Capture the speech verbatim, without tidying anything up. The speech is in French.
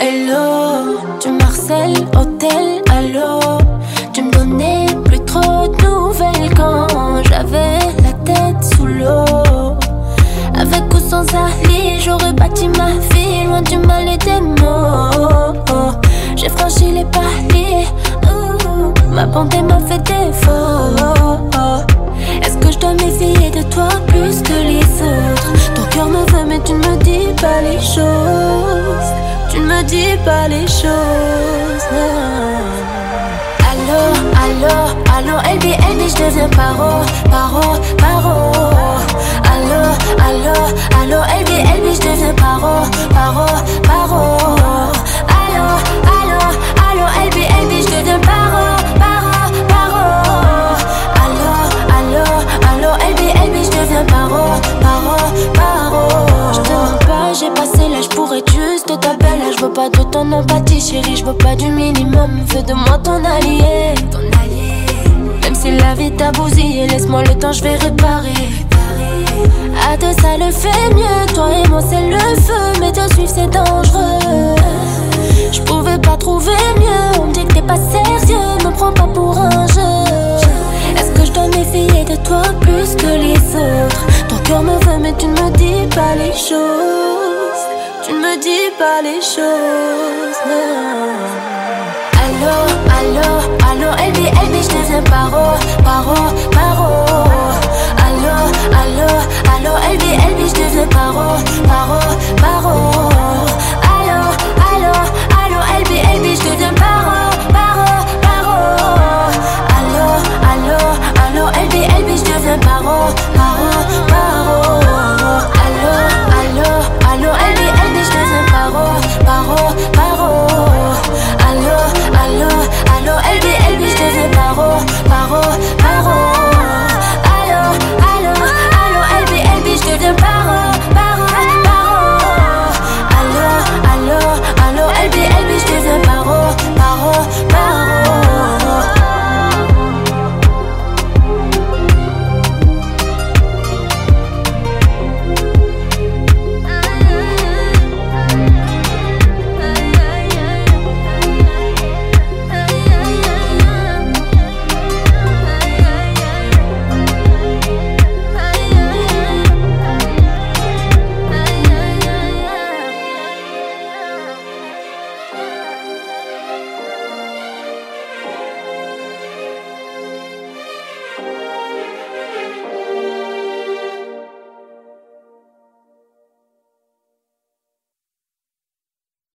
Hello, tu m'harcèles, hôtel, allô. Tu me donnais plus trop de nouvelles quand j'avais la tête sous l'eau. Avec ou sans Ali, j'aurais bâti ma vie loin du mal et des mots. J'ai franchi les paliers, ouh, ma bonté m'a fait défaut. Est-ce que je dois méfier de toi plus que les autres? Ton cœur me veut mais tu ne me dis pas les choses. Tu ne me dis pas les choses, non. Allô, allô, allô, L B, L B, je deviens paro, paro, paro. Allô, allô, allô, L B, L B, je deviens paro, paro, paro. Allô, allô, allô, L B, L B, je deviens paro, paro, paro. Allô, allô, allô, L B, L B, je deviens paro, paro, paro. Je te demande pas, j'ai passé l'âge pour être juste ta belle. Je veux pas de ton empathie, chérie, je veux pas du minimum. Fais de moi ton allié, ton allié. Même si la vie t'a bousillé, laisse-moi le temps, je vais réparer. À deux ça le fait mieux, toi et moi c'est le feu. Mais te suivre c'est dangereux. Je pouvais pas trouver mieux, on me dit que t'es pas sérieux. Me prends pas pour un jeu. Est-ce que je dois méfier de toi plus que les autres? Ton cœur me veut mais tu ne me dis pas les choses. Tu ne me dis pas les choses, non. Allô, allô, allô, L B, L B,